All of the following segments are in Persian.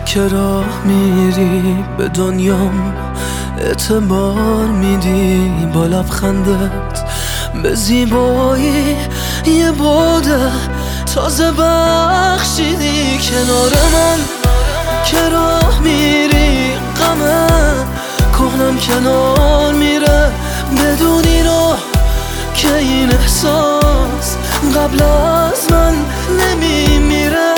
که راه میری به دنیام اعتبار میدی، با لبخندت به زیبایی یه بوده تازه بخشیدی. کنار من که راه میری غمه کهنم کنار میره، بدونی رو که این احساس قبل از من نمیمیره.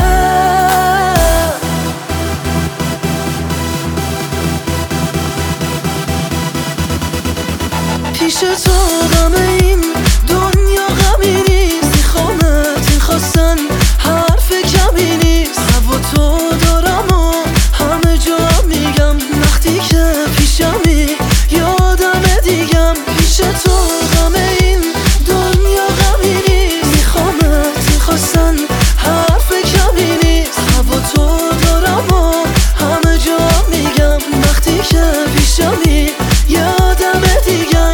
پیش تو غم این دنیا غمی نیست، میخوامت میخواستن حرف کمی نیست. هوا تو دارم و همه جا میگم، وقتی که پیشمی یادم دیگم. پیش تو غم این دنیا غمی نیست، میخوامت میخواستن حرف کمی نیست. هوا تو دارم و همه جا میگم، وقتی که پیشمی یادم دیگم.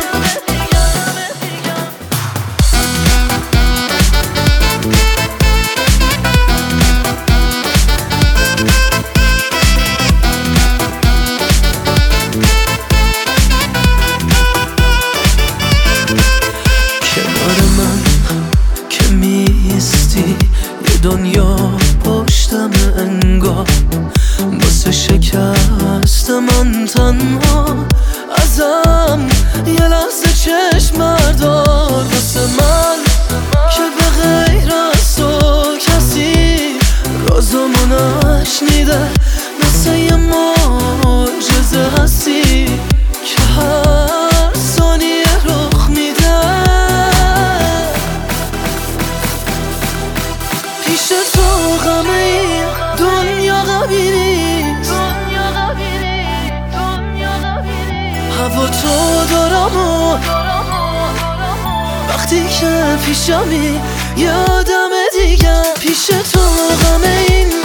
یه دنیا پشتم انگار، واسه شکست من تنها ازم یه لحظه چشم بردار. واسه من که به غیر از تو کسی رازمو نشنیده، مثل یه معجزه هستی که هر ثانیه رخ میده. پیش تو غم این دنیا غمی نیست، هوا تو دارم و وقتی که پیشمی یادم دیگه. پیش تو غم این